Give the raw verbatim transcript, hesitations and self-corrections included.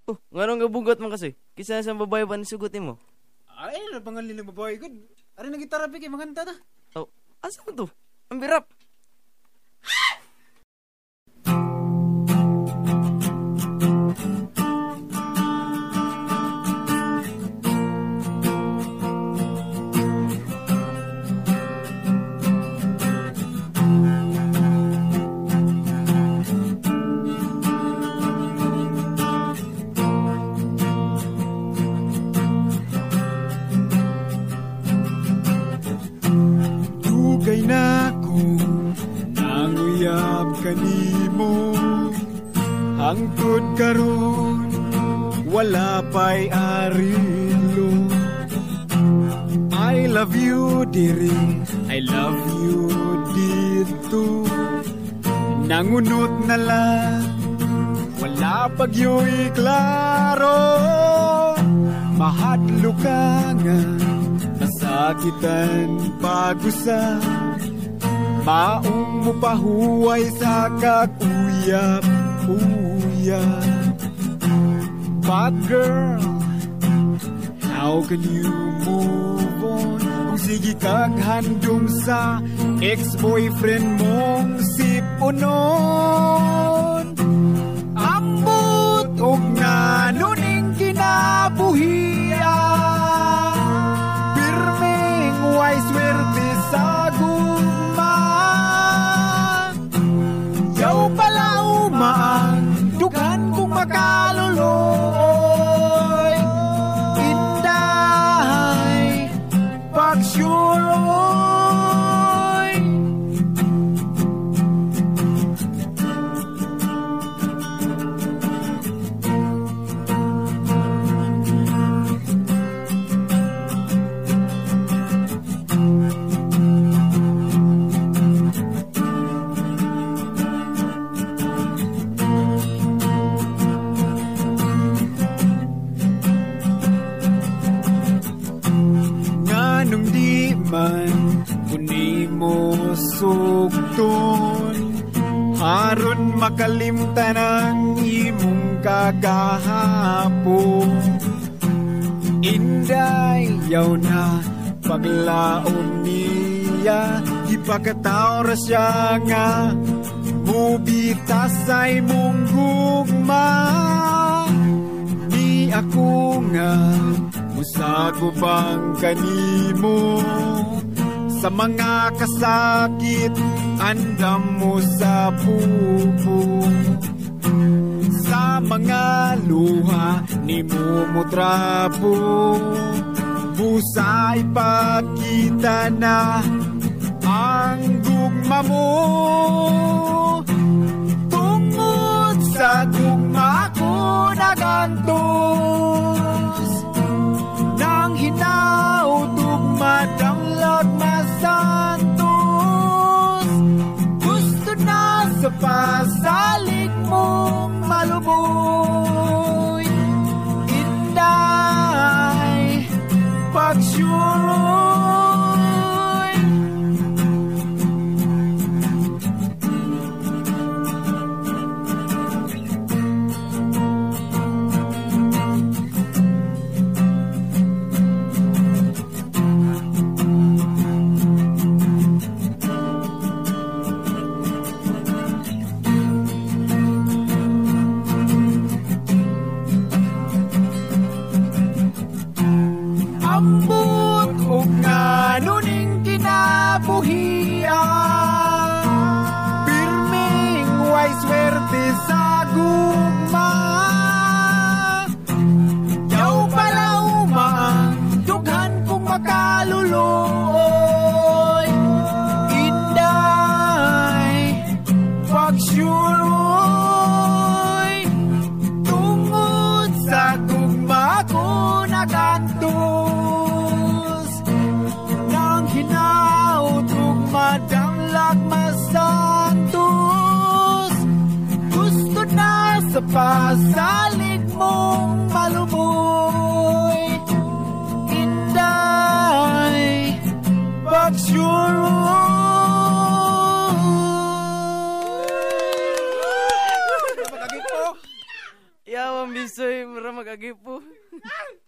Oh, nganong gabugot man kasi? Kisa sa babae ba ni sugutin mo? Ay, ano pangalan ng babae ko? Ari na gitara kay maganta ta. Oh, asa mo to? Ang birap. Dugay na ko nanguyab kanimo hangtod karon wala pa'y arilo. I love you diri, I love you dito. Nangunot na lang, wala pagyo'y klaro. Mahadlo ka nga, nasakitan pag-usa. Maong mo pahuway sa kakuyap-uyap. But girl, how can you move on kung sige kag handom sa ex-boyfriend mong si Punon? Ambot og nga nuning kinabuhian, pirmeng way swerte sa gugma. Yaw pala umaan, dugan kung makaluluoy. Inday, pagsyuroy. Nganong di man kuni mo sugton, haron makalimtan ang imong kagahapon. Inday, yaw na paglaom niya, ipagkataw ra siya nga mubitas ay mong gugma. Di ako nga musago bang kanimo sa mga kasakit, andam mo sa pupo. Sa mga luha ni mo mo trapo, busa ipakita na ang gugma mo. Tungod sa gugma ko nagantos, nang hinautog madanglag masantos. Gusto na sa pasalig mong maluboy. Inday, pagsyuroy. Ambot o nga nuning kinabuhian, pirming way swerte sa gugma. Yaw pala umaan, dughan kung makaluluoy. Inday, pagsyuroy. Tungod sa gugma ko nagantos, nang hinautog madanglag masantos. Gusto na sa pasalig mong maluboy. Inday, pagsyuroy. Yawan bisoy, mura magagipo.